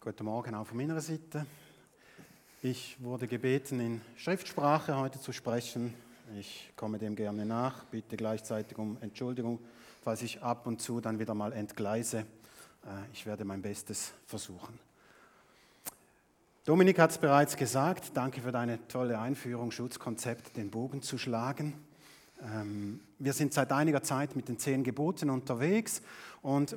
Guten Morgen auch von meiner Seite. Ich wurde gebeten, in Schriftsprache heute zu sprechen. Ich komme dem gerne nach, bitte gleichzeitig um Entschuldigung, falls ich ab und zu dann wieder mal entgleise. Ich werde mein Bestes versuchen. Dominik hat es bereits gesagt, danke für deine tolle Einführung, Schutzkonzept, den Bogen zu schlagen. Wir sind seit einiger Zeit mit den 10 Geboten unterwegs und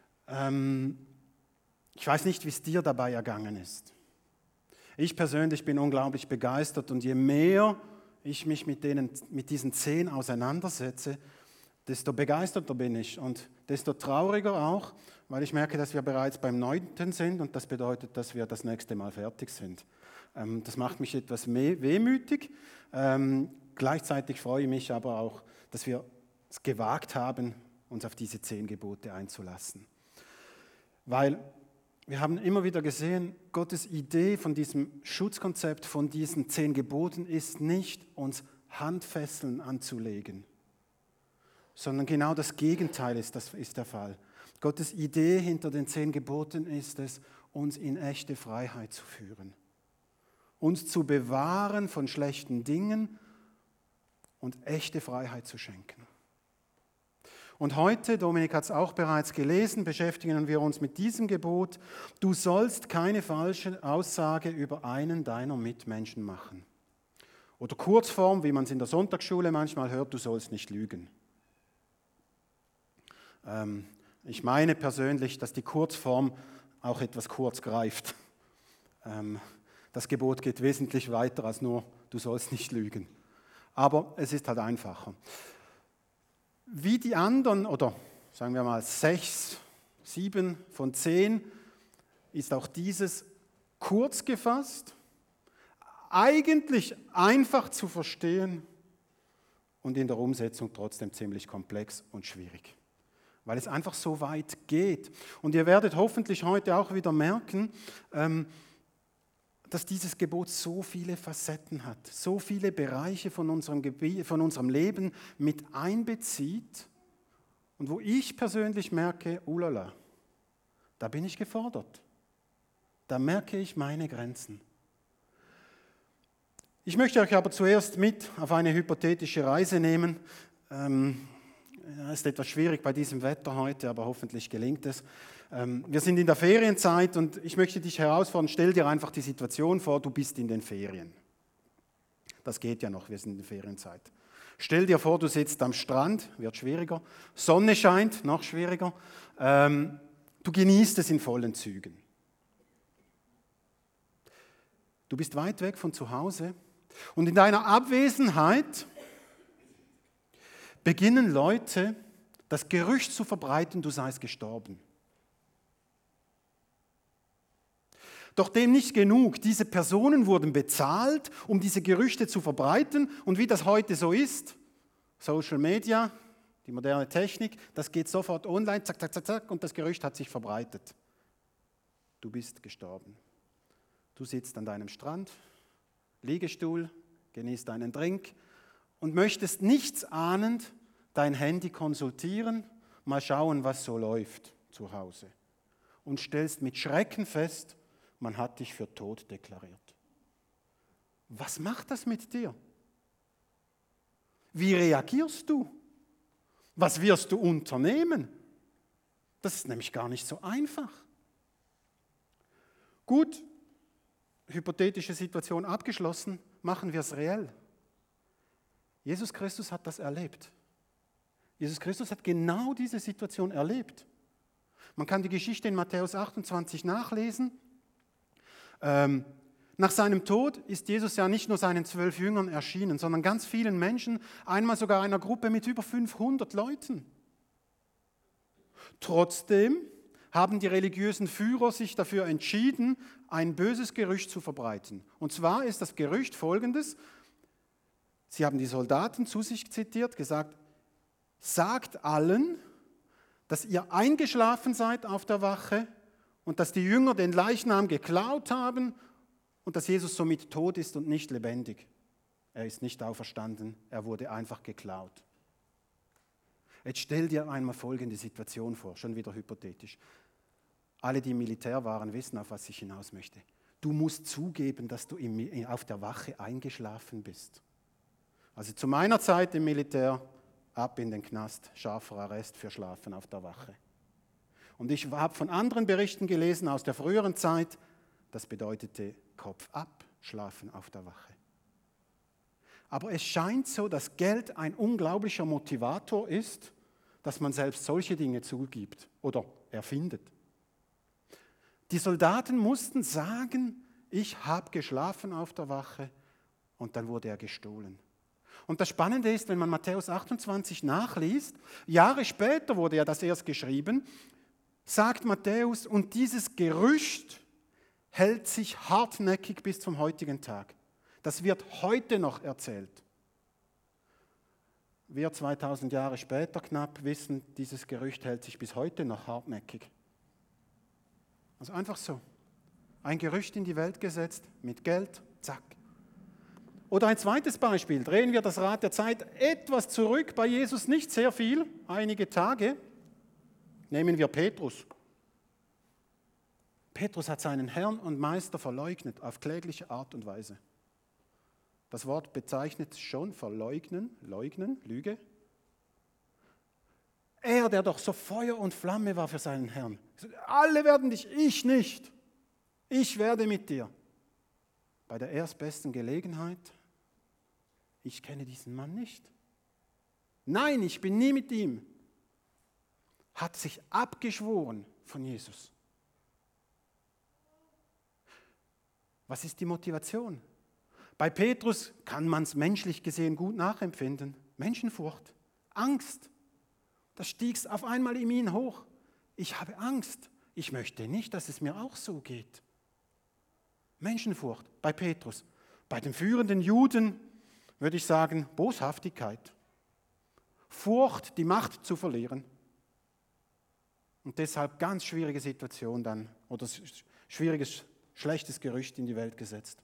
ich weiß nicht, wie es dir dabei ergangen ist. Ich persönlich bin unglaublich begeistert und je mehr ich mich mit diesen 10 auseinandersetze, desto begeisterter bin ich und desto trauriger auch, weil ich merke, dass wir bereits beim 9. sind und das bedeutet, dass wir das nächste Mal fertig sind. Das macht mich etwas wehmütig. Gleichzeitig freue ich mich aber auch, dass wir es gewagt haben, uns auf diese 10 Gebote einzulassen. Weil wir haben immer wieder gesehen, Gottes Idee von diesem Schutzkonzept, von diesen 10 Geboten ist nicht, uns Handfesseln anzulegen, sondern genau das Gegenteil ist der Fall. Gottes Idee hinter den 10 Geboten ist es, uns in echte Freiheit zu führen, uns zu bewahren von schlechten Dingen und echte Freiheit zu schenken. Und heute, Dominik hat es auch bereits gelesen, beschäftigen wir uns mit diesem Gebot: Du sollst keine falsche Aussage über einen deiner Mitmenschen machen. Oder Kurzform, wie man es in der Sonntagsschule manchmal hört, du sollst nicht lügen. Ich meine persönlich, dass die Kurzform auch etwas kurz greift. Das Gebot geht wesentlich weiter als nur, du sollst nicht lügen. Aber es ist halt einfacher. Wie die anderen, oder sagen wir mal 6, 7 von 10, ist auch dieses kurz gefasst, eigentlich einfach zu verstehen und in der Umsetzung trotzdem ziemlich komplex und schwierig, weil es einfach so weit geht. Und ihr werdet hoffentlich heute auch wieder merken, dass dieses Gebot so viele Facetten hat, so viele Bereiche von unserem Leben mit einbezieht und wo ich persönlich merke, ulala, da bin ich gefordert, da merke ich meine Grenzen. Ich möchte euch aber zuerst mit auf eine hypothetische Reise nehmen. Es ist etwas schwierig bei diesem Wetter heute, aber hoffentlich gelingt es. Wir sind in der Ferienzeit und ich möchte dich herausfordern, stell dir einfach die Situation vor, du bist in den Ferien. Das geht ja noch, wir sind in der Ferienzeit. Stell dir vor, du sitzt am Strand, wird schwieriger, Sonne scheint, noch schwieriger. Du genießt es in vollen Zügen. Du bist weit weg von zu Hause und in deiner Abwesenheit beginnen Leute, das Gerücht zu verbreiten, du seist gestorben. Doch dem nicht genug. Diese Personen wurden bezahlt, um diese Gerüchte zu verbreiten. Und wie das heute so ist, Social Media, die moderne Technik, das geht sofort online, zack, zack, zack, zack, und das Gerücht hat sich verbreitet. Du bist gestorben. Du sitzt an deinem Strand, Liegestuhl, genießt einen Drink und möchtest nichts ahnend dein Handy konsultieren, mal schauen, was so läuft zu Hause. Und stellst mit Schrecken fest, man hat dich für tot deklariert. Was macht das mit dir? Wie reagierst du? Was wirst du unternehmen? Das ist nämlich gar nicht so einfach. Gut, hypothetische Situation abgeschlossen, machen wir es reell. Jesus Christus hat das erlebt. Jesus Christus hat genau diese Situation erlebt. Man kann die Geschichte in Matthäus 28 nachlesen. Nach seinem Tod ist Jesus ja nicht nur seinen 12 Jüngern erschienen, sondern ganz vielen Menschen, einmal sogar einer Gruppe mit über 500 Leuten. Trotzdem haben die religiösen Führer sich dafür entschieden, ein böses Gerücht zu verbreiten. Und zwar ist das Gerücht folgendes: Sie haben die Soldaten zu sich zitiert, gesagt, sagt allen, dass ihr eingeschlafen seid auf der Wache und dass die Jünger den Leichnam geklaut haben und dass Jesus somit tot ist und nicht lebendig. Er ist nicht auferstanden, er wurde einfach geklaut. Jetzt stell dir einmal folgende Situation vor, schon wieder hypothetisch. Alle, die im Militär waren, wissen, auf was ich hinaus möchte. Du musst zugeben, dass du auf der Wache eingeschlafen bist. Also zu meiner Zeit im Militär, ab in den Knast, scharfer Arrest für Schlafen auf der Wache. Und ich habe von anderen Berichten gelesen aus der früheren Zeit, das bedeutete Kopf ab, schlafen auf der Wache. Aber es scheint so, dass Geld ein unglaublicher Motivator ist, dass man selbst solche Dinge zugibt oder erfindet. Die Soldaten mussten sagen, ich habe geschlafen auf der Wache, und dann wurde er gestohlen. Und das Spannende ist, wenn man Matthäus 28 nachliest, Jahre später wurde ja das erst geschrieben, sagt Matthäus, und dieses Gerücht hält sich hartnäckig bis zum heutigen Tag. Das wird heute noch erzählt. Wir 2000 Jahre später knapp wissen, dieses Gerücht hält sich bis heute noch hartnäckig. Also einfach so. Ein Gerücht in die Welt gesetzt, mit Geld, zack. Oder ein zweites Beispiel, drehen wir das Rad der Zeit etwas zurück, bei Jesus nicht sehr viel, einige Tage. Nehmen wir Petrus. Petrus hat seinen Herrn und Meister verleugnet, auf klägliche Art und Weise. Das Wort bezeichnet schon verleugnen, leugnen, Lüge. Er, der doch so Feuer und Flamme war für seinen Herrn. Alle werden dich, ich nicht. Ich werde mit dir. Bei der erstbesten Gelegenheit, ich kenne diesen Mann nicht. Nein, ich bin nie mit ihm. Hat sich abgeschworen von Jesus. Was ist die Motivation? Bei Petrus kann man es menschlich gesehen gut nachempfinden. Menschenfurcht, Angst. Das stieg auf einmal in ihn hoch. Ich habe Angst. Ich möchte nicht, dass es mir auch so geht. Menschenfurcht bei Petrus. Bei den führenden Juden würde ich sagen, Boshaftigkeit. Furcht, die Macht zu verlieren. Und deshalb ganz schwierige Situation dann, oder schwieriges, schlechtes Gerücht in die Welt gesetzt.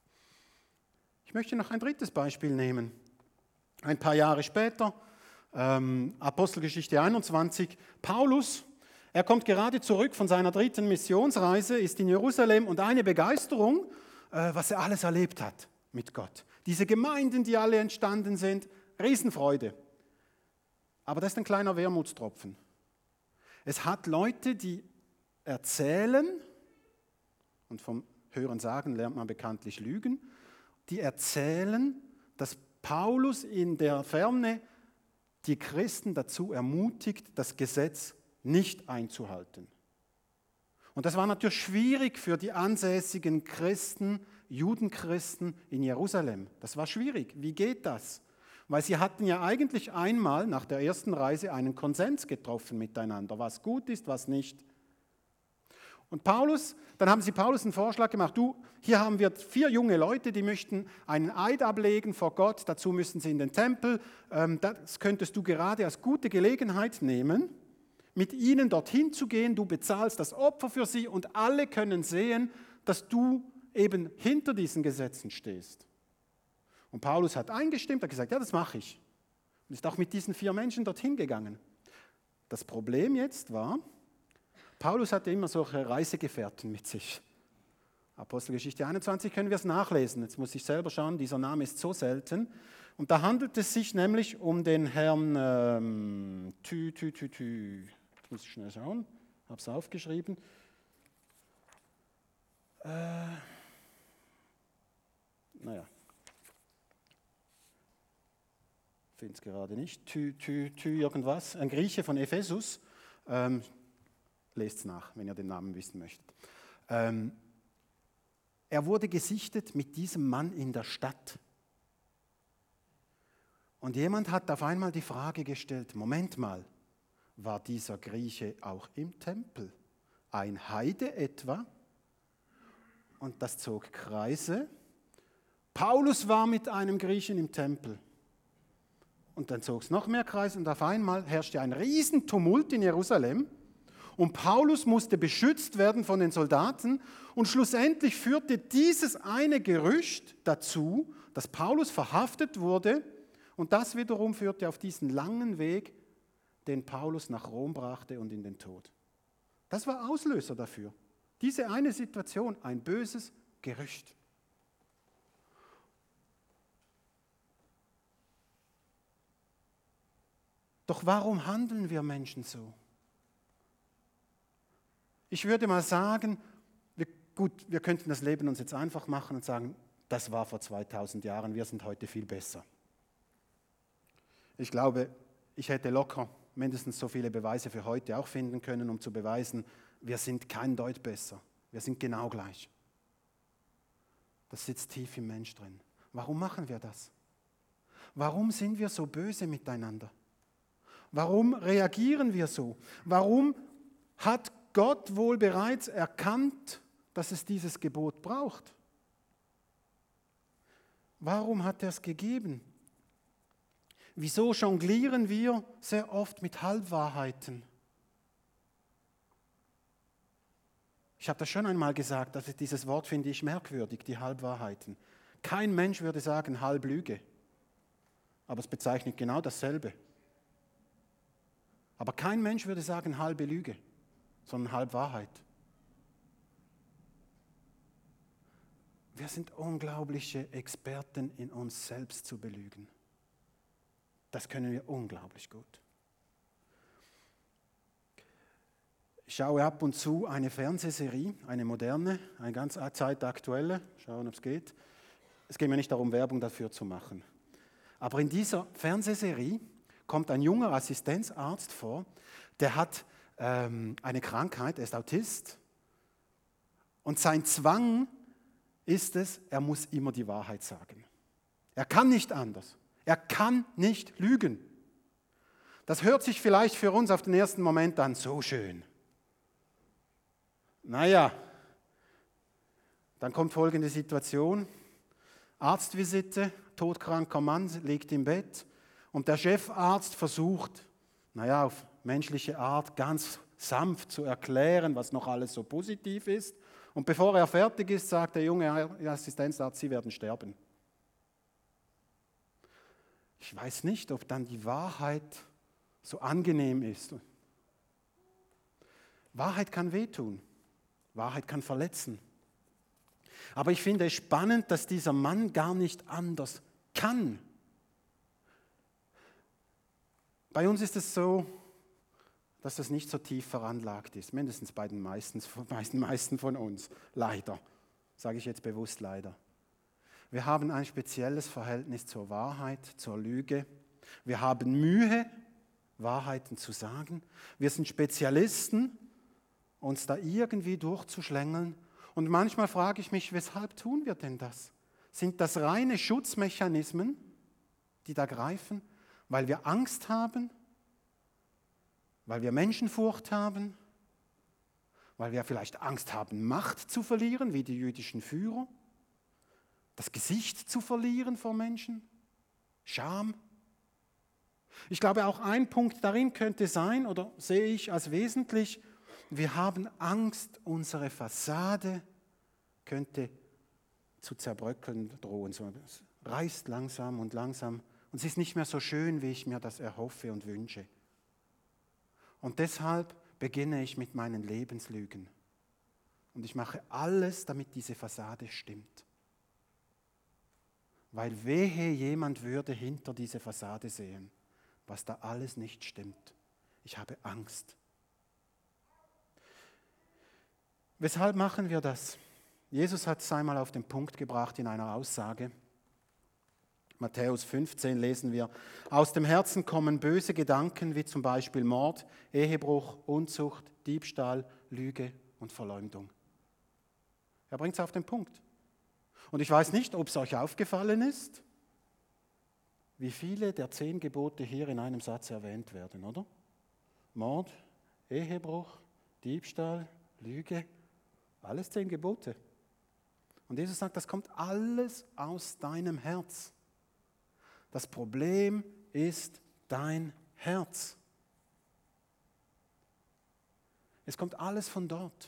Ich möchte noch ein drittes Beispiel nehmen. Ein paar Jahre später, Apostelgeschichte 21, Paulus, er kommt gerade zurück von seiner dritten Missionsreise, ist in Jerusalem und eine Begeisterung, was er alles erlebt hat mit Gott. Diese Gemeinden, die alle entstanden sind, Riesenfreude. Aber das ist ein kleiner Wermutstropfen. Es hat Leute, die erzählen, und vom Hören sagen lernt man bekanntlich Lügen, die erzählen, dass Paulus in der Ferne die Christen dazu ermutigt, das Gesetz nicht einzuhalten. Und das war natürlich schwierig für die ansässigen Christen, Judenchristen in Jerusalem. Das war schwierig. Wie geht das? Weil sie hatten ja eigentlich einmal nach der ersten Reise einen Konsens getroffen miteinander, was gut ist, was nicht. Und dann haben sie Paulus einen Vorschlag gemacht, du, hier haben wir 4 junge Leute, die möchten einen Eid ablegen vor Gott, dazu müssen sie in den Tempel, das könntest du gerade als gute Gelegenheit nehmen, mit ihnen dorthin zu gehen, du bezahlst das Opfer für sie und alle können sehen, dass du eben hinter diesen Gesetzen stehst. Und Paulus hat eingestimmt, hat gesagt, ja, das mache ich. Und ist auch mit diesen 4 Menschen dorthin gegangen. Das Problem jetzt war, Paulus hatte immer solche Reisegefährten mit sich. Apostelgeschichte 21 können wir es nachlesen. Jetzt muss ich selber schauen, dieser Name ist so selten. Und da handelt es sich nämlich um den Herrn Jetzt muss ich schnell schauen, habe es aufgeschrieben. Finde es gerade nicht. Irgendwas. Ein Grieche von Ephesus. Lest es nach, wenn ihr den Namen wissen möchtet. Er wurde gesichtet mit diesem Mann in der Stadt. Und jemand hat auf einmal die Frage gestellt, Moment mal, war dieser Grieche auch im Tempel? Ein Heide etwa? Und das zog Kreise. Paulus war mit einem Griechen im Tempel. Und dann zog es noch mehr Kreise und auf einmal herrschte ein Riesentumult in Jerusalem. Und Paulus musste beschützt werden von den Soldaten. Und schlussendlich führte dieses eine Gerücht dazu, dass Paulus verhaftet wurde. Und das wiederum führte auf diesen langen Weg, den Paulus nach Rom brachte und in den Tod. Das war Auslöser dafür. Diese eine Situation, ein böses Gerücht. Doch warum handeln wir Menschen so? Ich würde mal sagen, wir könnten das Leben uns jetzt einfach machen und sagen, das war vor 2000 Jahren, wir sind heute viel besser. Ich glaube, ich hätte locker mindestens so viele Beweise für heute auch finden können, um zu beweisen, wir sind kein Deut besser, wir sind genau gleich. Das sitzt tief im Mensch drin. Warum machen wir das? Warum sind wir so böse miteinander? Warum reagieren wir so? Warum hat Gott wohl bereits erkannt, dass es dieses Gebot braucht? Warum hat er es gegeben? Wieso jonglieren wir sehr oft mit Halbwahrheiten? Ich habe das schon einmal gesagt, dass dieses Wort finde ich merkwürdig, die Halbwahrheiten. Kein Mensch würde sagen Halblüge, aber es bezeichnet genau dasselbe. Aber kein Mensch würde sagen halbe Lüge, sondern Halbwahrheit. Wir sind unglaubliche Experten in uns selbst zu belügen. Das können wir unglaublich gut. Ich schaue ab und zu eine Fernsehserie, eine moderne, eine ganz zeitaktuelle, schauen, ob es geht. Es geht mir nicht darum, Werbung dafür zu machen. Aber in dieser Fernsehserie kommt ein junger Assistenzarzt vor, der hat eine Krankheit, er ist Autist. Und sein Zwang ist es, er muss immer die Wahrheit sagen. Er kann nicht anders. Er kann nicht lügen. Das hört sich vielleicht für uns auf den ersten Moment an, so schön. Naja, dann kommt folgende Situation. Arztvisite, todkranker Mann liegt im Bett und der Chefarzt versucht, auf menschliche Art ganz sanft zu erklären, was noch alles so positiv ist. Und bevor er fertig ist, sagt der junge Assistenzarzt, Sie werden sterben. Ich weiß nicht, ob dann die Wahrheit so angenehm ist. Wahrheit kann wehtun. Wahrheit kann verletzen. Aber ich finde es spannend, dass dieser Mann gar nicht anders kann. Bei uns ist es so, dass das nicht so tief veranlagt ist, mindestens bei den meisten von uns, leider, sage ich jetzt bewusst leider. Wir haben ein spezielles Verhältnis zur Wahrheit, zur Lüge. Wir haben Mühe, Wahrheiten zu sagen. Wir sind Spezialisten, uns da irgendwie durchzuschlängeln. Und manchmal frage ich mich, weshalb tun wir denn das? Sind das reine Schutzmechanismen, die da greifen, weil wir Angst haben, weil wir Menschenfurcht haben, weil wir vielleicht Angst haben, Macht zu verlieren, wie die jüdischen Führer, das Gesicht zu verlieren vor Menschen, Scham? Ich glaube, auch ein Punkt darin könnte sein, oder sehe ich als wesentlich, wir haben Angst, unsere Fassade könnte zu zerbröckeln drohen. Es reißt langsam und es ist nicht mehr so schön, wie ich mir das erhoffe und wünsche. Und deshalb beginne ich mit meinen Lebenslügen. Und ich mache alles, damit diese Fassade stimmt. Weil wehe, jemand würde hinter diese Fassade sehen, was da alles nicht stimmt. Ich habe Angst. Weshalb machen wir das? Jesus hat es einmal auf den Punkt gebracht in einer Aussage. Matthäus 15 lesen wir, aus dem Herzen kommen böse Gedanken wie zum Beispiel Mord, Ehebruch, Unzucht, Diebstahl, Lüge und Verleumdung. Er bringt es auf den Punkt. Und ich weiß nicht, ob es euch aufgefallen ist, wie viele der 10 Gebote hier in einem Satz erwähnt werden, oder? Mord, Ehebruch, Diebstahl, Lüge, alles 10 Gebote. Und Jesus sagt, das kommt alles aus deinem Herz. Das Problem ist dein Herz. Es kommt alles von dort.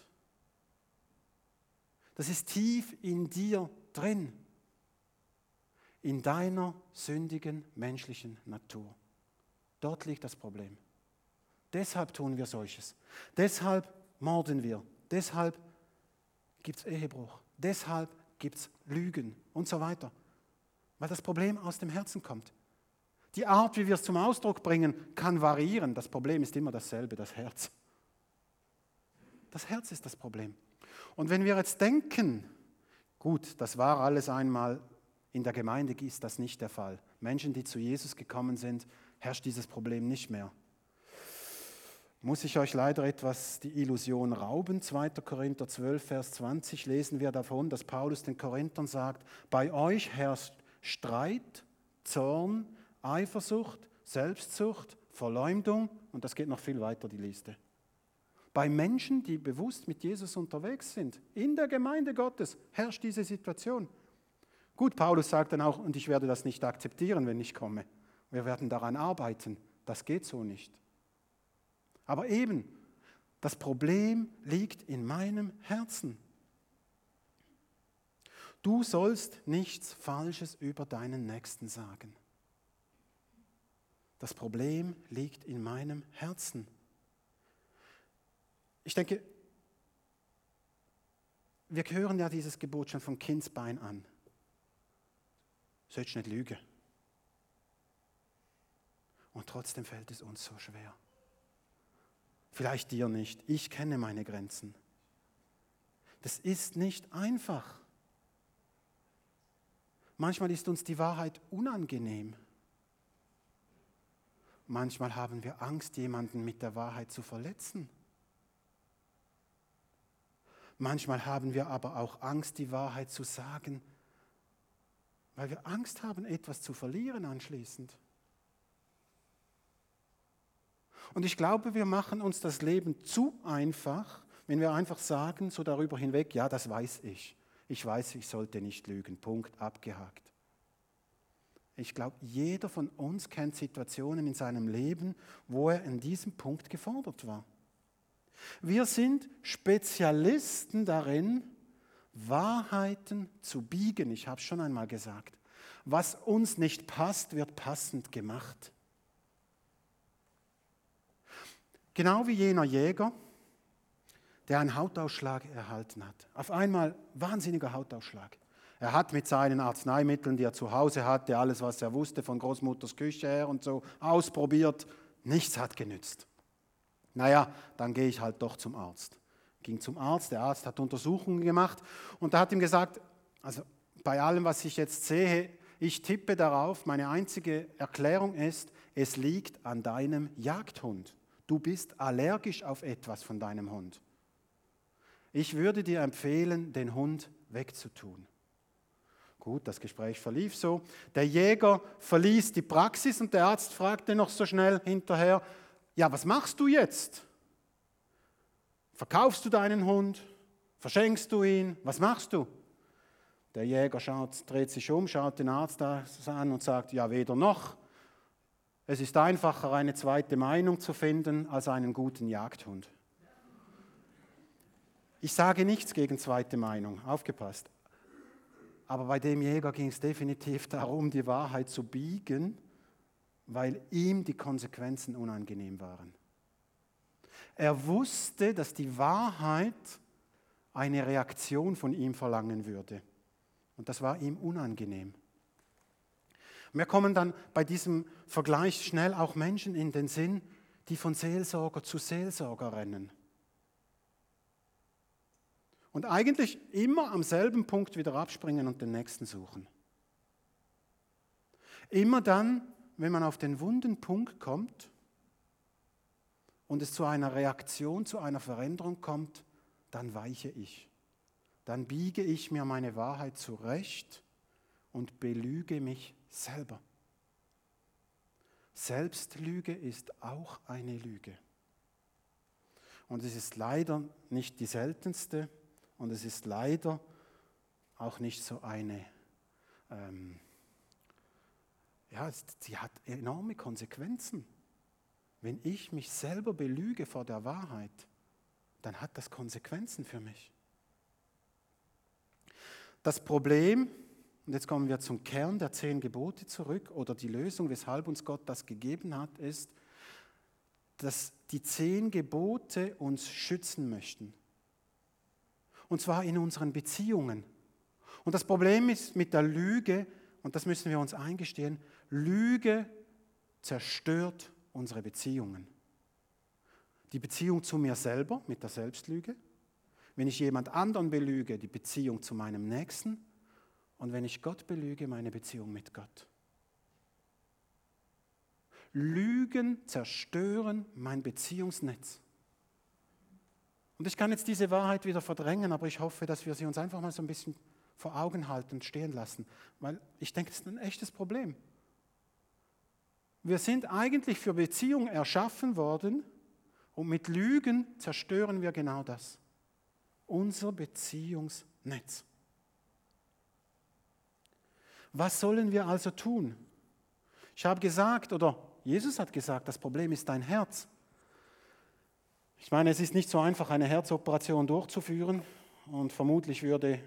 Das ist tief in dir drin, in deiner sündigen menschlichen Natur. Dort liegt das Problem. Deshalb tun wir solches. Deshalb morden wir, deshalb gibt es Ehebruch, deshalb gibt es Lügen und so weiter. Weil das Problem aus dem Herzen kommt. Die Art, wie wir es zum Ausdruck bringen, kann variieren. Das Problem ist immer dasselbe, das Herz. Das Herz ist das Problem. Und wenn wir jetzt denken, gut, das war alles einmal, in der Gemeinde ist das nicht der Fall. Menschen, die zu Jesus gekommen sind, herrscht dieses Problem nicht mehr. Muss ich euch leider etwas die Illusion rauben? 2. Korinther 12, Vers 20 lesen wir davon, dass Paulus den Korinthern sagt, bei euch herrscht Streit, Zorn, Eifersucht, Selbstsucht, Verleumdung und das geht noch viel weiter, die Liste. Bei Menschen, die bewusst mit Jesus unterwegs sind, in der Gemeinde Gottes, herrscht diese Situation. Gut, Paulus sagt dann auch, und ich werde das nicht akzeptieren, wenn ich komme. Wir werden daran arbeiten. Das geht so nicht. Aber eben, das Problem liegt in meinem Herzen. Du sollst nichts Falsches über deinen Nächsten sagen. Das Problem liegt in meinem Herzen. Ich denke, wir hören ja dieses Gebot schon von Kindsbein an. Sollst nicht lügen. Und trotzdem fällt es uns so schwer. Vielleicht dir nicht. Ich kenne meine Grenzen. Das ist nicht einfach. Manchmal ist uns die Wahrheit unangenehm. Manchmal haben wir Angst, jemanden mit der Wahrheit zu verletzen. Manchmal haben wir aber auch Angst, die Wahrheit zu sagen, weil wir Angst haben, etwas zu verlieren anschließend. Und ich glaube, wir machen uns das Leben zu einfach, wenn wir einfach sagen, so darüber hinweg, ja, das weiß ich. Ich weiß, ich sollte nicht lügen. Punkt, abgehakt. Ich glaube, jeder von uns kennt Situationen in seinem Leben, wo er in diesem Punkt gefordert war. Wir sind Spezialisten darin, Wahrheiten zu biegen. Ich habe es schon einmal gesagt. Was uns nicht passt, wird passend gemacht. Genau wie jener Jäger, der einen Hautausschlag erhalten hat. Auf einmal wahnsinniger Hautausschlag. Er hat mit seinen Arzneimitteln, die er zu Hause hatte, alles, was er wusste von Großmutters Küche her und so, ausprobiert. Nichts hat genützt. Naja, dann gehe ich halt doch zum Arzt. Ging zum Arzt, der Arzt hat Untersuchungen gemacht und er hat ihm gesagt, also bei allem, was ich jetzt sehe, ich tippe darauf, meine einzige Erklärung ist, es liegt an deinem Jagdhund. Du bist allergisch auf etwas von deinem Hund. Ich würde dir empfehlen, den Hund wegzutun. Gut, das Gespräch verlief so. Der Jäger verließ die Praxis und der Arzt fragte noch so schnell hinterher, ja, was machst du jetzt? Verkaufst du deinen Hund? Verschenkst du ihn? Was machst du? Der Jäger dreht sich um, schaut den Arzt an und sagt, ja, weder noch. Es ist einfacher, eine zweite Meinung zu finden, als einen guten Jagdhund. Ich sage nichts gegen zweite Meinung, aufgepasst. Aber bei dem Jäger ging es definitiv darum, die Wahrheit zu biegen, weil ihm die Konsequenzen unangenehm waren. Er wusste, dass die Wahrheit eine Reaktion von ihm verlangen würde. Und das war ihm unangenehm. Mir kommen dann bei diesem Vergleich schnell auch Menschen in den Sinn, die von Seelsorger zu Seelsorger rennen. Und eigentlich immer am selben Punkt wieder abspringen und den nächsten suchen. Immer dann, wenn man auf den wunden Punkt kommt und es zu einer Reaktion, zu einer Veränderung kommt, dann weiche ich. Dann biege ich mir meine Wahrheit zurecht und belüge mich selber. Selbstlüge ist auch eine Lüge. Und es ist leider nicht die seltenste und es ist leider auch nicht so eine, sie hat enorme Konsequenzen. Wenn ich mich selber belüge vor der Wahrheit, dann hat das Konsequenzen für mich. Das Problem, und jetzt kommen wir zum Kern der 10 Gebote zurück, oder die Lösung, weshalb uns Gott das gegeben hat, ist, dass die 10 Gebote uns schützen möchten. Und zwar in unseren Beziehungen. Und das Problem ist mit der Lüge, und das müssen wir uns eingestehen, Lüge zerstört unsere Beziehungen. Die Beziehung zu mir selber mit der Selbstlüge, wenn ich jemand anderen belüge, die Beziehung zu meinem Nächsten und wenn ich Gott belüge, meine Beziehung mit Gott. Lügen zerstören mein Beziehungsnetz. Und ich kann jetzt diese Wahrheit wieder verdrängen, aber ich hoffe, dass wir sie uns einfach mal so ein bisschen vor Augen halten und stehen lassen, weil ich denke, das ist ein echtes Problem. Wir sind eigentlich für Beziehung erschaffen worden und mit Lügen zerstören wir genau das. Unser Beziehungsnetz. Was sollen wir also tun? Ich habe gesagt, oder Jesus hat gesagt, das Problem ist dein Herz. Ich meine, es ist nicht so einfach, eine Herzoperation durchzuführen und vermutlich würde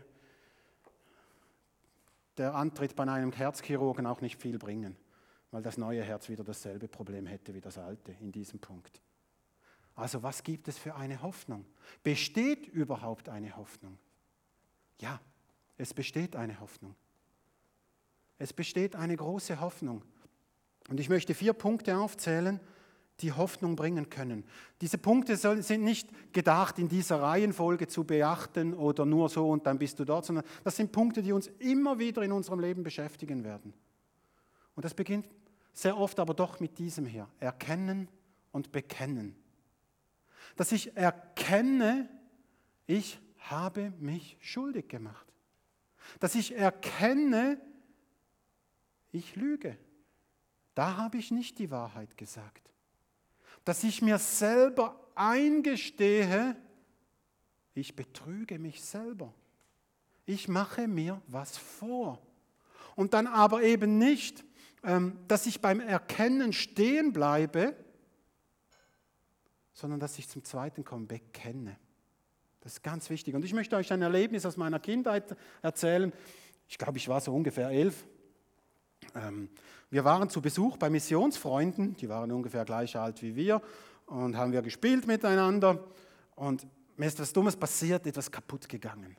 der Antritt bei einem Herzchirurgen auch nicht viel bringen, weil das neue Herz wieder dasselbe Problem hätte wie das alte in diesem Punkt. Also was gibt es für eine Hoffnung? Besteht überhaupt eine Hoffnung? Ja, es besteht eine Hoffnung. Es besteht eine große Hoffnung. Und ich möchte 4 Punkte aufzählen, die Hoffnung bringen können. Diese Punkte sind nicht gedacht, in dieser Reihenfolge zu beachten oder nur so und dann bist du dort, sondern das sind Punkte, die uns immer wieder in unserem Leben beschäftigen werden. Und das beginnt sehr oft aber doch mit diesem hier, erkennen und bekennen. Dass ich erkenne, ich habe mich schuldig gemacht. Dass ich erkenne, ich lüge. Da habe ich nicht die Wahrheit gesagt. Dass ich mir selber eingestehe, ich betrüge mich selber. Ich mache mir was vor. Und dann aber eben nicht, dass ich beim Erkennen stehen bleibe, sondern dass ich zum Zweiten komme, bekenne. Das ist ganz wichtig. Und ich möchte euch ein Erlebnis aus meiner Kindheit erzählen. Ich glaube, ich war so ungefähr 11. Wir waren zu Besuch bei Missionsfreunden, die waren ungefähr gleich alt wie wir und haben wir gespielt miteinander und mir ist etwas Dummes passiert, etwas kaputt gegangen.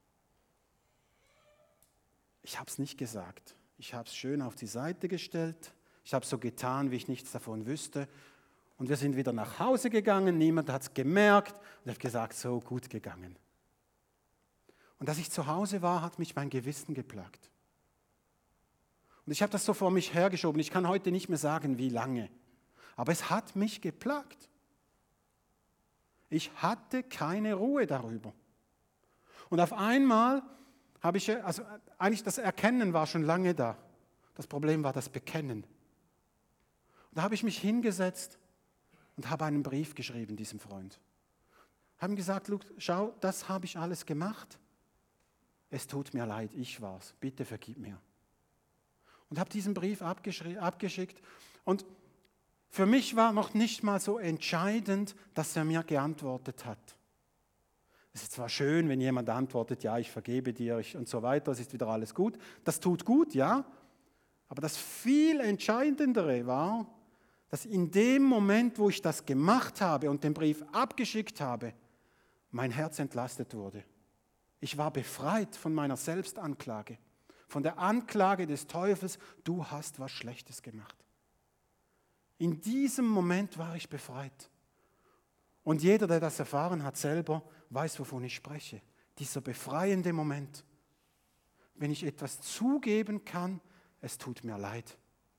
Ich habe es nicht gesagt, ich habe es schön auf die Seite gestellt, ich habe so getan, wie ich nichts davon wüsste und wir sind wieder nach Hause gegangen, niemand hat es gemerkt und ich habe gesagt, so gut gegangen. Und als ich zu Hause war, hat mich mein Gewissen geplagt. Und ich habe das so vor mich hergeschoben. Ich kann heute nicht mehr sagen, wie lange. Aber es hat mich geplagt. Ich hatte keine Ruhe darüber. Und auf einmal habe ich, also eigentlich das Erkennen war schon lange da. Das Problem war das Bekennen. Und da habe ich mich hingesetzt und habe einen Brief geschrieben, diesem Freund. Habe ihm gesagt, schau, das habe ich alles gemacht. Es tut mir leid, ich war's. Bitte vergib mir. Und habe diesen Brief abgeschickt. Und für mich war noch nicht mal so entscheidend, dass er mir geantwortet hat. Es ist zwar schön, wenn jemand antwortet, ja, ich vergebe dir und so weiter, es ist wieder alles gut. Das tut gut, ja. Aber das viel Entscheidendere war, dass in dem Moment, wo ich das gemacht habe und den Brief abgeschickt habe, mein Herz entlastet wurde. Ich war befreit von meiner Selbstanklage. Von der Anklage des Teufels, du hast was Schlechtes gemacht. In diesem Moment war ich befreit. Und jeder, der das erfahren hat selber, weiß, wovon ich spreche. Dieser befreiende Moment, wenn ich etwas zugeben kann, es tut mir leid.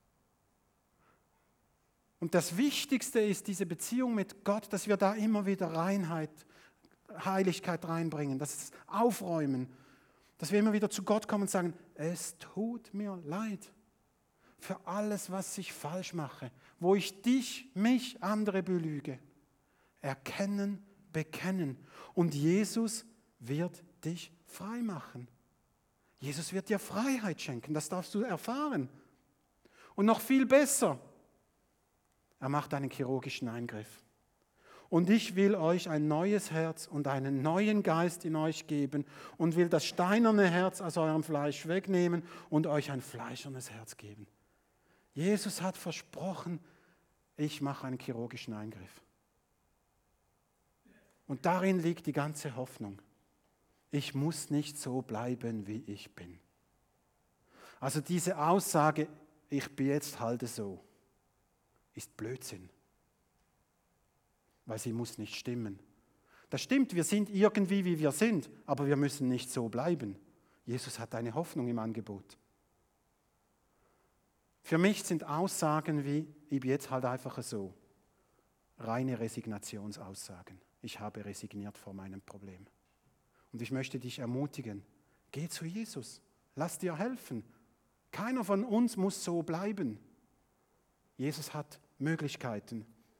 Und das Wichtigste ist diese Beziehung mit Gott, dass wir da immer wieder Reinheit, Heiligkeit reinbringen, das Aufräumen, dass wir immer wieder zu Gott kommen und sagen, es tut mir leid für alles, was ich falsch mache, wo ich dich, mich, andere belüge. Erkennen, bekennen. Und Jesus wird dich frei machen. Jesus wird dir Freiheit schenken, das darfst du erfahren. Und noch viel besser, er macht einen chirurgischen Eingriff. Und ich will euch ein neues Herz und einen neuen Geist in euch geben und will das steinerne Herz aus eurem Fleisch wegnehmen und euch ein fleischernes Herz geben. Jesus hat versprochen, ich mache einen chirurgischen Eingriff. Und darin liegt die ganze Hoffnung. Ich muss nicht so bleiben, wie ich bin. Also diese Aussage, ich bin jetzt halt so, ist Blödsinn. Weil sie muss nicht stimmen. Das stimmt, wir sind irgendwie, wie wir sind, aber wir müssen nicht so bleiben. Jesus hat eine Hoffnung im Angebot. Für mich sind Aussagen wie, ich bin jetzt halt einfach so, reine Resignationsaussagen. Ich habe resigniert vor meinem Problem. Und ich möchte dich ermutigen, geh zu Jesus, lass dir helfen. Keiner von uns muss so bleiben. Jesus hat Möglichkeiten.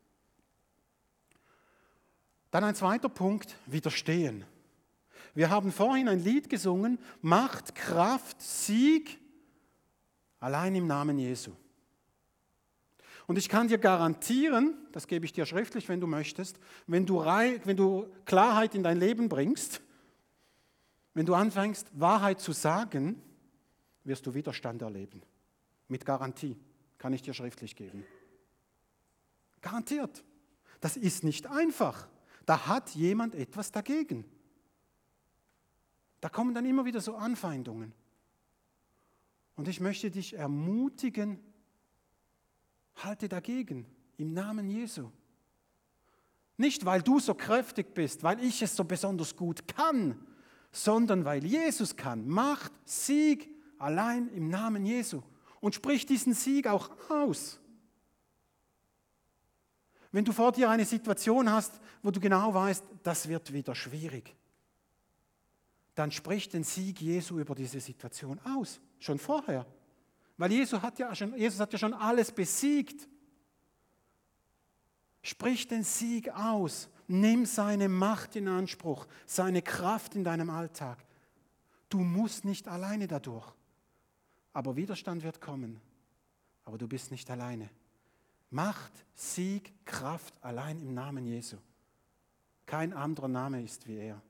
Dann ein zweiter Punkt, widerstehen. Wir haben vorhin ein Lied gesungen, Macht, Kraft, Sieg, allein im Namen Jesu. Und ich kann dir garantieren, das gebe ich dir schriftlich, wenn du möchtest, wenn du Klarheit in dein Leben bringst, wenn du anfängst, Wahrheit zu sagen, wirst du Widerstand erleben. Mit Garantie, kann ich dir schriftlich geben. Garantiert. Das ist nicht einfach. Da hat jemand etwas dagegen. Da kommen dann immer wieder so Anfeindungen. Und ich möchte dich ermutigen, halte dagegen, im Namen Jesu. Nicht, weil du so kräftig bist, weil ich es so besonders gut kann, sondern weil Jesus kann. Macht, Sieg, allein im Namen Jesu. Und sprich diesen Sieg auch aus. Wenn du vor dir eine Situation hast, wo du genau weißt, das wird wieder schwierig, dann sprich den Sieg Jesu über diese Situation aus, schon vorher. Weil Jesus hat ja schon alles besiegt. Sprich den Sieg aus, nimm seine Macht in Anspruch, seine Kraft in deinem Alltag. Du musst nicht alleine dadurch. Aber Widerstand wird kommen. Aber du bist nicht alleine. Macht, Sieg, Kraft allein im Namen Jesu. Kein anderer Name ist wie er.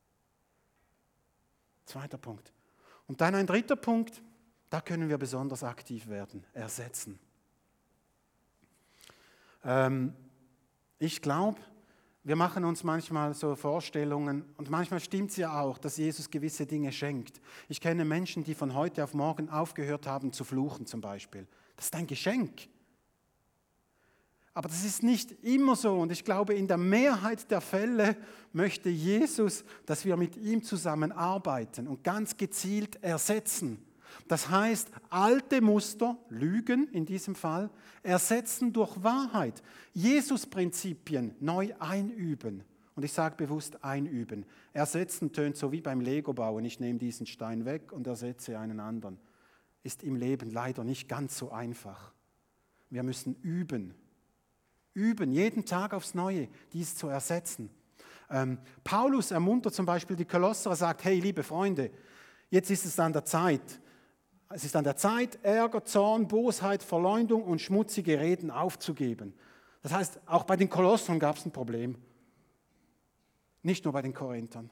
Zweiter Punkt. Und dann ein dritter Punkt, da können wir besonders aktiv werden, ersetzen. Ich glaube, wir machen uns manchmal so Vorstellungen und manchmal stimmt es ja auch, dass Jesus gewisse Dinge schenkt. Ich kenne Menschen, die von heute auf morgen aufgehört haben zu fluchen zum Beispiel. Das ist ein Geschenk. Aber das ist nicht immer so und ich glaube, in der Mehrheit der Fälle möchte Jesus, dass wir mit ihm zusammenarbeiten und ganz gezielt ersetzen. Das heißt, alte Muster, Lügen in diesem Fall, ersetzen durch Wahrheit. Jesus-Prinzipien neu einüben. Und ich sage bewusst einüben. Ersetzen tönt so wie beim Lego-Bauen. Ich nehme diesen Stein weg und ersetze einen anderen. Ist im Leben leider nicht ganz so einfach. Wir müssen üben. Üben, jeden Tag aufs Neue, dies zu ersetzen. Paulus ermuntert zum Beispiel die Kolosser, sagt, hey, liebe Freunde, jetzt ist es an der Zeit. Es ist an der Zeit, Ärger, Zorn, Bosheit, Verleumdung und schmutzige Reden aufzugeben. Das heißt, auch bei den Kolossern gab es ein Problem. Nicht nur bei den Korinthern.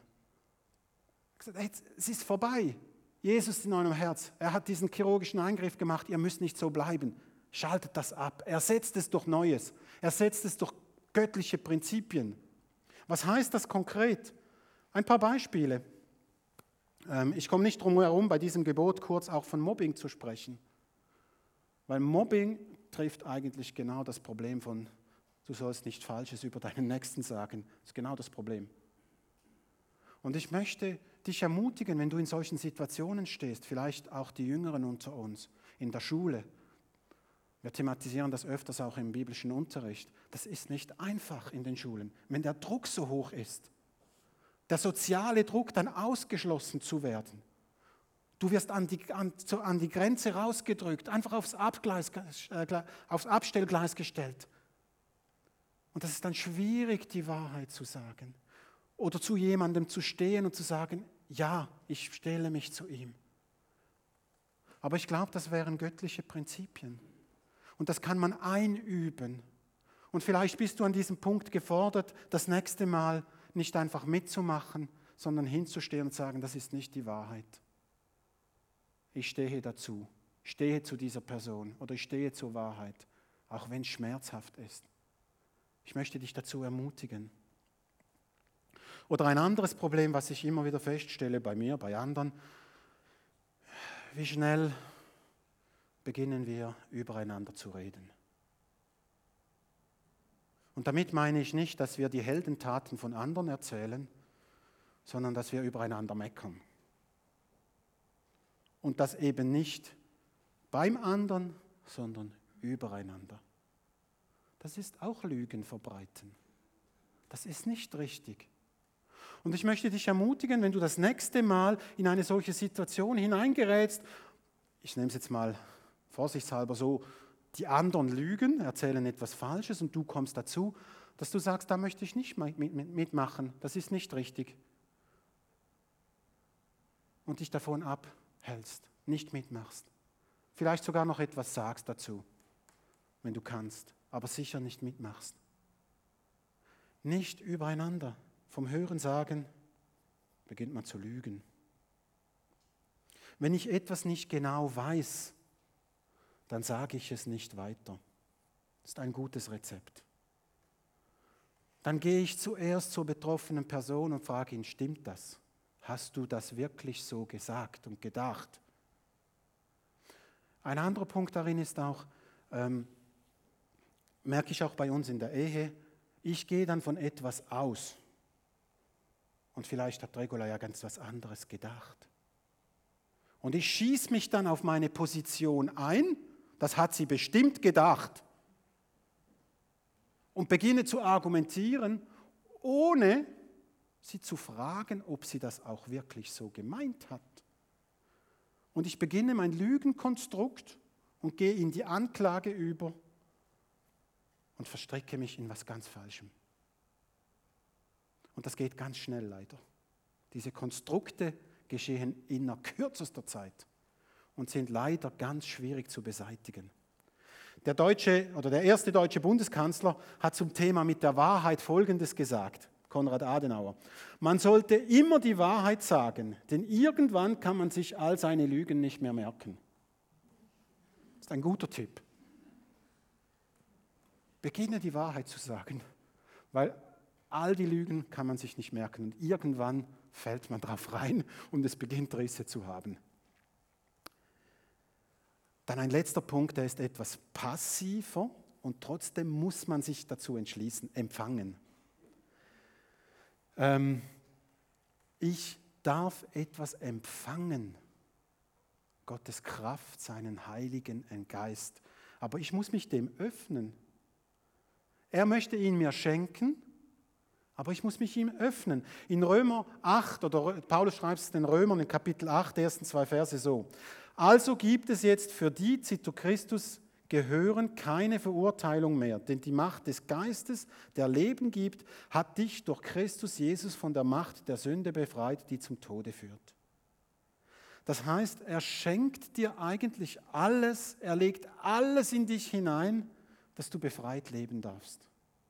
Es ist vorbei. Jesus in eurem Herz. Er hat diesen chirurgischen Eingriff gemacht. Ihr müsst nicht so bleiben. Schaltet das ab. Ersetzt es durch Neues. Ersetzt es durch göttliche Prinzipien. Was heißt das konkret? Ein paar Beispiele. Ich komme nicht drum herum, bei diesem Gebot kurz auch von Mobbing zu sprechen. Weil Mobbing trifft eigentlich genau das Problem von, du sollst nicht Falsches über deinen Nächsten sagen. Das ist genau das Problem. Und ich möchte dich ermutigen, wenn du in solchen Situationen stehst, vielleicht auch die Jüngeren unter uns, in der Schule. Wir thematisieren das öfters auch im biblischen Unterricht. Das ist nicht einfach in den Schulen, wenn der Druck so hoch ist. Der soziale Druck, dann ausgeschlossen zu werden. Du wirst an die Grenze rausgedrückt, einfach aufs Abstellgleis gestellt. Und das ist dann schwierig, die Wahrheit zu sagen. Oder zu jemandem zu stehen und zu sagen, ja, ich stelle mich zu ihm. Aber ich glaube, das wären göttliche Prinzipien. Und das kann man einüben. Und vielleicht bist du an diesem Punkt gefordert, das nächste Mal nicht einfach mitzumachen, sondern hinzustehen und sagen, das ist nicht die Wahrheit. Ich stehe dazu, stehe zu dieser Person oder ich stehe zur Wahrheit. auch wenn es schmerzhaft ist. Ich möchte dich dazu ermutigen. Oder ein anderes Problem, was ich immer wieder feststelle bei mir, bei anderen: Wie schnell beginnen wir übereinander zu reden. Und damit meine ich nicht, dass wir die Heldentaten von anderen erzählen, sondern dass wir übereinander meckern. Und das eben nicht beim anderen, sondern übereinander. Das ist auch Lügen verbreiten. Das ist nicht richtig. Und ich möchte dich ermutigen, wenn du das nächste Mal in eine solche Situation hineingerätst, ich nehme es jetzt mal vorsichtshalber so, die anderen lügen, erzählen etwas Falsches und du kommst dazu, dass du sagst, da möchte ich nicht mitmachen, das ist nicht richtig. Und dich davon abhältst, nicht mitmachst. Vielleicht sogar noch etwas sagst dazu, wenn du kannst, aber sicher nicht mitmachst. Nicht übereinander. Vom Hören sagen beginnt man zu lügen. Wenn ich etwas nicht genau weiß, dann sage ich es nicht weiter. Das ist ein gutes Rezept. Dann gehe ich zuerst zur betroffenen Person und frage ihn, stimmt das? Hast du das wirklich so gesagt und gedacht? Ein anderer Punkt darin ist auch, merke ich auch bei uns in der Ehe, ich gehe dann von etwas aus. Und vielleicht hat Regula ja ganz was anderes gedacht. Und ich schieße mich dann auf meine Position ein, das hat sie bestimmt gedacht. Und beginne zu argumentieren, ohne sie zu fragen, ob sie das auch wirklich so gemeint hat. Und ich beginne mein Lügenkonstrukt und gehe in die Anklage über und verstricke mich in was ganz Falschem. Und das geht ganz schnell leider. Diese Konstrukte geschehen in kürzester Zeit und sind leider ganz schwierig zu beseitigen. Der erste deutsche Bundeskanzler hat zum Thema mit der Wahrheit Folgendes gesagt, Konrad Adenauer: Man sollte immer die Wahrheit sagen, denn irgendwann kann man sich all seine Lügen nicht mehr merken. Das ist ein guter Tipp. Beginne die Wahrheit zu sagen, weil all die Lügen kann man sich nicht merken und irgendwann fällt man drauf rein und es beginnt Risse zu haben. Dann ein letzter Punkt, der ist etwas passiver und trotzdem muss man sich dazu entschließen, empfangen. Ich darf etwas empfangen, Gottes Kraft, seinen Heiligen Geist, aber ich muss mich dem öffnen. Er möchte ihn mir schenken, aber ich muss mich ihm öffnen. In Römer 8, oder Paulus schreibt es den Römern in Kapitel 8, die ersten 2 Verse so: Also gibt es jetzt für die, die zu Christus gehören, keine Verurteilung mehr, denn die Macht des Geistes, der Leben gibt, hat dich durch Christus Jesus von der Macht der Sünde befreit, die zum Tode führt. Das heißt, er schenkt dir eigentlich alles, er legt alles in dich hinein, dass du befreit leben darfst.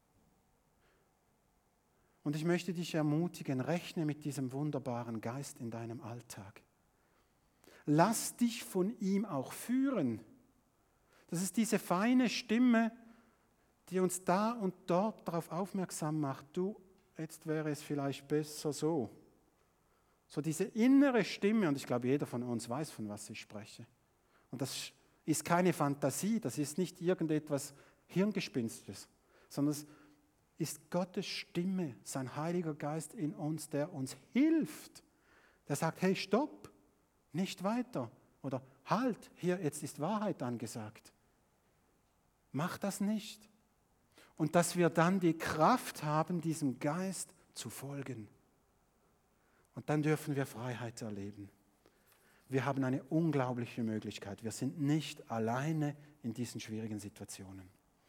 Und ich möchte dich ermutigen, rechne mit diesem wunderbaren Geist in deinem Alltag. Lass dich von ihm auch führen. Das ist diese feine Stimme, die uns da und dort darauf aufmerksam macht, du, jetzt wäre es vielleicht besser so. So diese innere Stimme, und ich glaube, jeder von uns weiß, von was ich spreche. Und das ist keine Fantasie, das ist nicht irgendetwas Hirngespinstes, sondern es ist Gottes Stimme, sein Heiliger Geist in uns, der uns hilft. Der sagt, hey, stopp, nicht weiter. Oder halt, hier, jetzt ist Wahrheit angesagt. Mach das nicht. Und dass wir dann die Kraft haben, diesem Geist zu folgen. Und dann dürfen wir Freiheit erleben. Wir haben eine unglaubliche Möglichkeit. Wir sind nicht alleine in diesen schwierigen Situationen.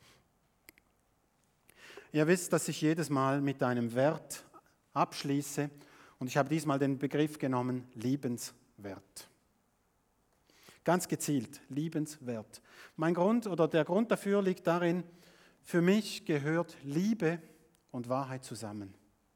Ihr wisst, dass ich jedes Mal mit einem Wert abschließe und ich habe diesmal den Begriff genommen, liebenswert. Ganz gezielt, liebenswert. Der Grund dafür liegt darin, für mich gehört Liebe und Wahrheit zusammen.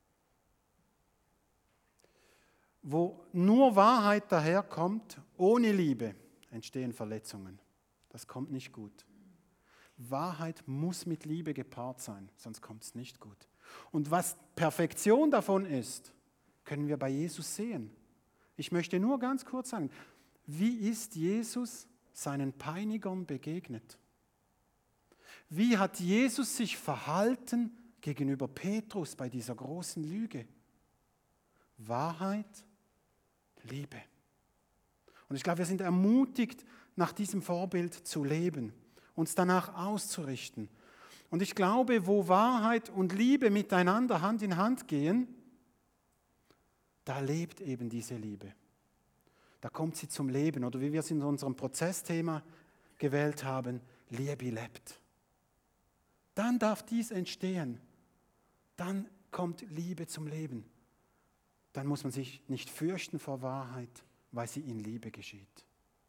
Wo nur Wahrheit daherkommt, ohne Liebe, entstehen Verletzungen. Das kommt nicht gut. Wahrheit muss mit Liebe gepaart sein, sonst kommt es nicht gut. Und was Perfektion davon ist, können wir bei Jesus sehen. Ich möchte nur ganz kurz sagen, wie ist Jesus seinen Peinigern begegnet? Wie hat Jesus sich verhalten gegenüber Petrus bei dieser großen Lüge? Wahrheit, Liebe. Und ich glaube, wir sind ermutigt, nach diesem Vorbild zu leben, uns danach auszurichten. Und ich glaube, wo Wahrheit und Liebe miteinander Hand in Hand gehen, da lebt eben diese Liebe. Da kommt sie zum Leben. Oder wie wir es in unserem Prozessthema gewählt haben, Liebe lebt. Dann darf dies entstehen. Dann kommt Liebe zum Leben. Dann muss man sich nicht fürchten vor Wahrheit, weil sie in Liebe geschieht.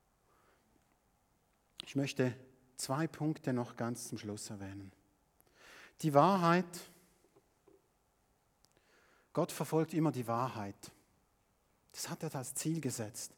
Ich möchte 2 Punkte noch ganz zum Schluss erwähnen. Die Wahrheit. Gott verfolgt immer die Wahrheit. Das hat er als Ziel gesetzt.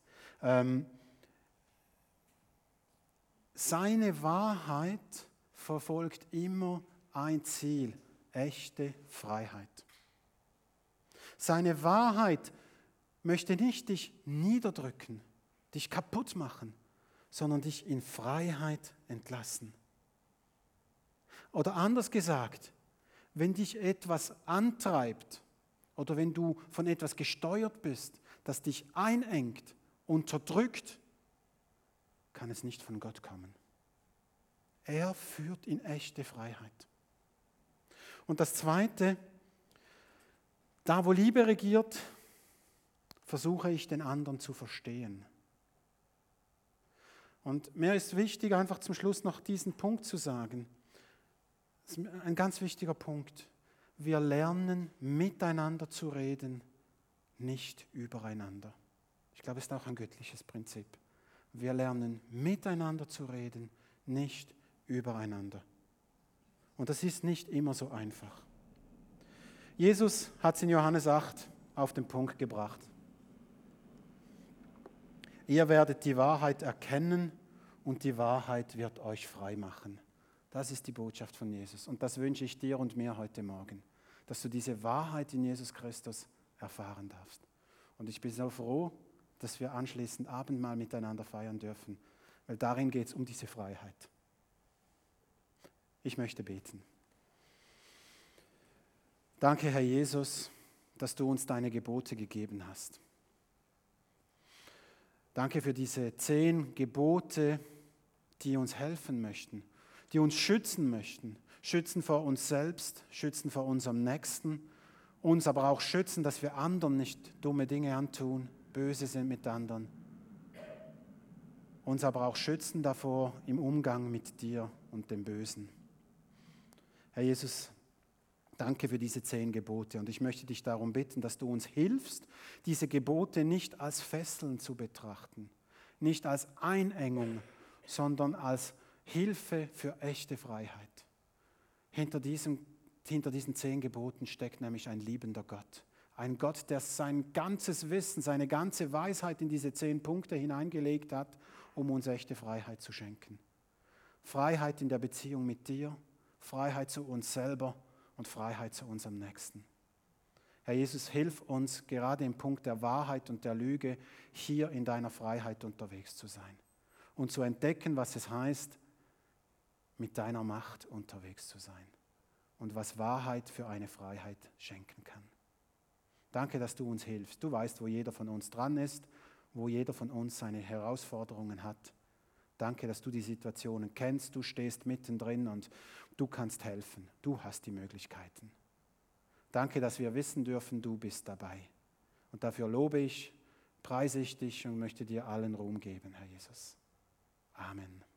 Seine Wahrheit verfolgt immer ein Ziel, echte Freiheit. Seine Wahrheit möchte nicht dich niederdrücken, dich kaputt machen, sondern dich in Freiheit entlassen. Oder anders gesagt, wenn dich etwas antreibt oder wenn du von etwas gesteuert bist, das dich einengt, unterdrückt, kann es nicht von Gott kommen. Er führt in echte Freiheit. Und das Zweite, da wo Liebe regiert, versuche ich den anderen zu verstehen. Und mir ist wichtig, einfach zum Schluss noch diesen Punkt zu sagen. Das ist ein ganz wichtiger Punkt. Wir lernen miteinander zu reden, nicht übereinander. Ich glaube, es ist auch ein göttliches Prinzip. Wir lernen miteinander zu reden, nicht übereinander. Und das ist nicht immer so einfach. Jesus hat es in Johannes 8 auf den Punkt gebracht. Ihr werdet die Wahrheit erkennen und die Wahrheit wird euch frei machen. Das ist die Botschaft von Jesus. Und das wünsche ich dir und mir heute Morgen, dass du diese Wahrheit in Jesus Christus erfahren darfst. Und ich bin so froh, dass wir anschließend Abendmahl miteinander feiern dürfen, weil darin geht es um diese Freiheit. Ich möchte beten. Danke, Herr Jesus, dass du uns deine Gebote gegeben hast. Danke für diese 10 Gebote, die uns helfen möchten, die uns schützen möchten. Schützen vor uns selbst, schützen vor unserem Nächsten, uns aber auch schützen, dass wir anderen nicht dumme Dinge antun, böse sind mit anderen. Uns aber auch schützen davor im Umgang mit dir und dem Bösen. Herr Jesus, danke für diese 10 Gebote und ich möchte dich darum bitten, dass du uns hilfst, diese Gebote nicht als Fesseln zu betrachten, nicht als Einengung, sondern als Hilfe für echte Freiheit. Hinter diesen 10 Geboten steckt nämlich ein liebender Gott. Ein Gott, der sein ganzes Wissen, seine ganze Weisheit in diese 10 Punkte hineingelegt hat, um uns echte Freiheit zu schenken. Freiheit in der Beziehung mit dir, Freiheit zu uns selber und Freiheit zu unserem Nächsten. Herr Jesus, hilf uns gerade im Punkt der Wahrheit und der Lüge, hier in deiner Freiheit unterwegs zu sein und zu entdecken, was es heißt, mit deiner Macht unterwegs zu sein und was Wahrheit für eine Freiheit schenken kann. Danke, dass du uns hilfst. Du weißt, wo jeder von uns dran ist, wo jeder von uns seine Herausforderungen hat. Danke, dass du die Situationen kennst, du stehst mittendrin und du kannst helfen. Du hast die Möglichkeiten. Danke, dass wir wissen dürfen, du bist dabei. Und dafür lobe ich, preise ich dich und möchte dir allen Ruhm geben, Herr Jesus. Amen.